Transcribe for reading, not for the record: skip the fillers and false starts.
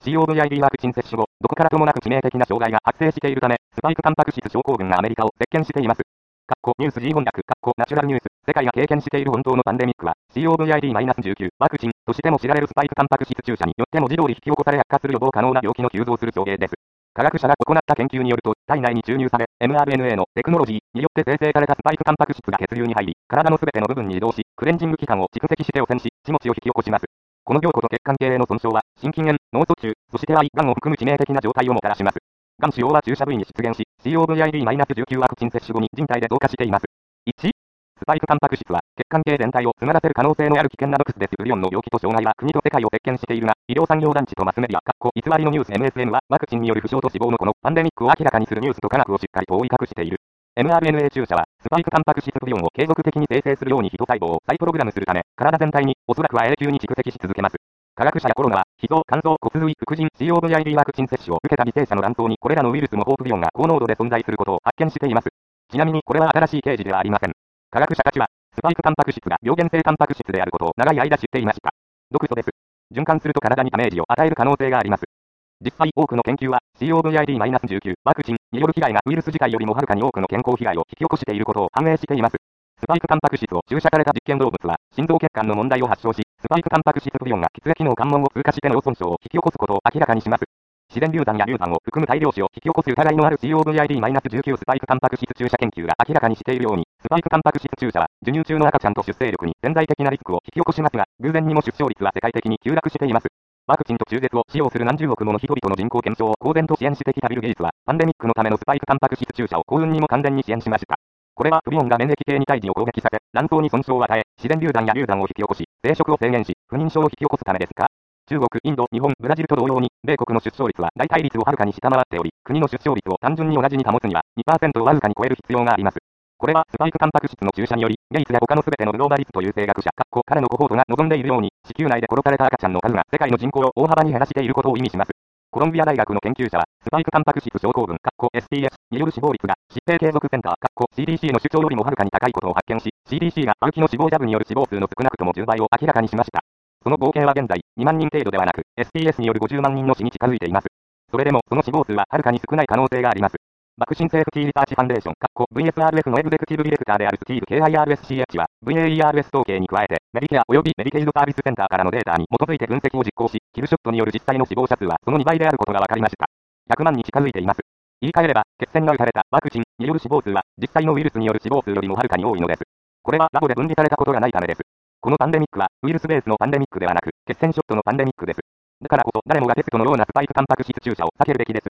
COVID ワクチン接種後、どこからともなく致命的な障害が発生しているため、スパイクタンパク質症候群がアメリカを席巻しています。ニュース G 翻訳、ナチュラルニュース、世界が経験している本当のパンデミックは、COVID-19 ワクチンとしても知られるスパイクタンパク質注射によって文字通り引き起こされ悪化する予防可能な病気の急増する症例です。科学者が行った研究によると、体内に注入され、mRNA のテクノロジーによって生成されたスパイクタンパク質が血流に入り、体のすべての部分に移動し、クレンジング器官を蓄積して汚染し、血持ちを引き起こします。この凝固と血管系への損傷は、心筋炎、脳卒中、そして癌を含む致命的な状態をもたらします。癌腫瘍は注射部位に出現し、COVID-19 ワクチン接種後に人体で増加しています。1、スパイクタンパク質は、血管系全体を詰まらせる可能性のある危険なノクスです。リオンの病気と障害は国と世界を席巻しているが、医療産業団地とマスメディア、偽りのニュース MSM は、ワクチンによる負傷と死亡のこのパンデミックを明らかにするニュースと科学をしっかりと覆い隠している。mRNA 注射は、スパイクタンパク質プリオンを継続的に生成するように人細胞を再プログラムするため、体全体に、おそらくは永久に蓄積し続けます。科学者やコロナは、脾臓、肝臓、骨髄、副腎、COVID ワクチン接種を受けた犠牲者の卵巣にこれらのウイルスもホープリオンが高濃度で存在することを発見しています。ちなみにこれは新しい啓示ではありません。科学者たちは、スパイクタンパク質が病原性タンパク質であることを長い間知っていました。毒素です。循環すると体にダメージを与える可能性があります。実際多くの研究は、COVID-19 ワクチンによる被害がウイルス自体よりもはるかに多くの健康被害を引き起こしていることを反映しています。スパイクタンパク質を注射された実験動物は、心臓血管の問題を発症し、スパイクタンパク質プリオンが血液の関門を通過して脳損傷を引き起こすことを明らかにします。自然流産や流産を含む大量死を引き起こす疑いのある COVID-19 スパイクタンパク質注射研究が明らかにしているように、スパイクタンパク質注射は、授乳中の赤ちゃんと出生力に潜在的なリスクを引き起こしますが、偶然にも出生率は世界的に急落しています。ワクチンと中絶を使用する何十億もの人々の人口減少を公然と支援してきたビル・ゲイツは、パンデミックのためのスパイクタンパク質注射を幸運にも完全に支援しました。これはプリオンが免疫系に胎児を攻撃させ、卵巣に損傷を与え、自然流産や流産を引き起こし、生殖を制限し、不妊症を引き起こすためですか？中国、インド、日本、ブラジルと同様に、米国の出生率は大体率をはるかに下回っており、国の出生率を単純に同じに保つには、2% をわずかに超える必要があります。これはスパイクタンパク質の注射により、ゲイツや他の全てのグローバリストという生学者、彼のコホートが望んでいるように、子宮内で殺された赤ちゃんの数が世界の人口を大幅に減らしていることを意味します。コロンビア大学の研究者は、スパイクタンパク質症候群、STS による死亡率が、疾病継続センター、CDC の主張よりもはるかに高いことを発見し、CDC が青木の死亡ジャブによる死亡数の少なくとも10倍を明らかにしました。その合計は現在、2万人程度ではなく、STS による50万人の死に近づいています。それでも、その死亡数ははるかに少ない可能性があります。ワクチンセーフティーリサーチファンデーション、VSRF のエグゼクティブディレクターであるスティーブ KIRSCH は、VAERS 統計に加えて、メディケア及びメディケイドサービスセンターからのデータに基づいて分析を実行し、キルショットによる実際の死亡者数はその2倍であることが分かりました。100万に近づいています。言い換えれば、血栓が打たれたワクチンによる死亡数は、実際のウイルスによる死亡数よりもはるかに多いのです。これはラボで分離されたことがないためです。このパンデミックは、ウイルスベースのパンデミックではなく、血栓ショットのパンデミックです。だからこそ、誰もがテストのようなスパイクタンパク質注射を避けるべきです。